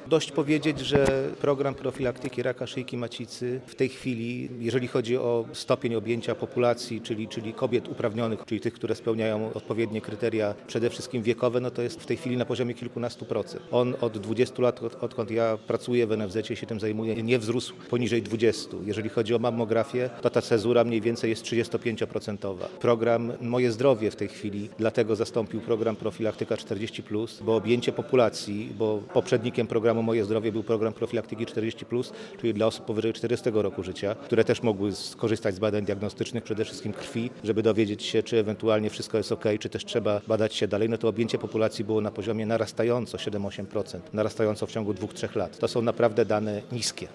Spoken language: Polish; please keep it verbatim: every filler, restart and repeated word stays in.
Dość powiedzieć, że program profilaktyki raka szyjki macicy w tej chwili, jeżeli chodzi o stopień objęcia populacji, czyli, czyli kobiet uprawnionych, czyli tych, które spełniają odpowiednie kryteria, przede wszystkim wiekowe, no to jest w tej chwili na poziomie kilkunastu procent. On od dwudziestu lat, od, odkąd ja pracuję w N F Z-cie i się tym zajmuję, nie wzrósł poniżej dwudziestu. Jeżeli chodzi o mammografię, to ta cezura mniej więcej jest trzydziestopięcioprocentowa. Program Moje Zdrowie w tej chwili dlatego zastąpił program Profilaktyka czterdzieści plus, bo objęcie populacji, bo poprzednikiem programu Moje Zdrowie był program Profilaktyki czterdzieści plus, czyli dla osób powyżej czterdziestego roku życia, które też mogły skorzystać z badań diagnostycznych, przede wszystkim krwi, żeby dowiedzieć się, czy ewentualnie wszystko jest ok, czy też trzeba badać się dalej. No to objęcie populacji było na poziomie narastająco siedem do ośmiu procent, narastająco w ciągu dwóch do trzech lat. To są naprawdę dane niskie.